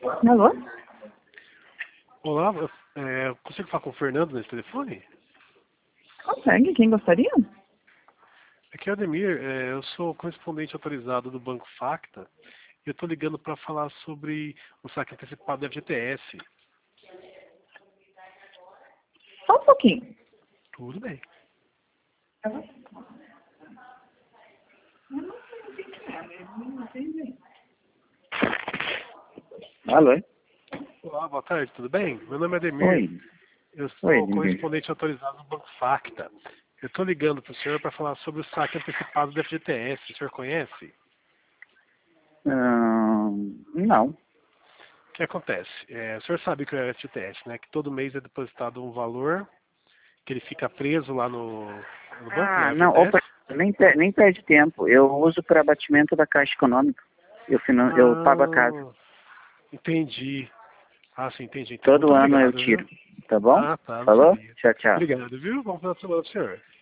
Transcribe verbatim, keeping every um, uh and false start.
Alô? Olá, é, eu consigo falar com o Fernando nesse telefone? Consegue, quem gostaria? Aqui é o Ademir, é, eu sou correspondente autorizado do Banco Facta e eu estou ligando para falar sobre o saque antecipado do F G T S. Só um pouquinho. Tudo bem. Alô? Olá, boa tarde, tudo bem? Meu nome é Ademir, Oi. eu Oi, sou Ademir. correspondente autorizado do Banco Facta. Eu estou ligando para o senhor para falar sobre o saque antecipado do F G T S, o senhor conhece? Ahn, não. O que acontece? É, o senhor sabe que é o F G T S, né? Que todo mês é depositado um valor, que ele fica preso lá no, no banco, Ah, né? não. Opa, F G T S. nem, per- nem perde tempo. Eu uso para abatimento da Caixa Econômica. Eu, finan... eu pago a casa. Ah, entendi. Ah, sim, entendi. Então, muito Todo ano eu obrigado, viu? tiro. Tá bom? Ah, tá, não Falou? sabia. Tchau, tchau. Obrigado, viu? Vamos falar semana pro senhor.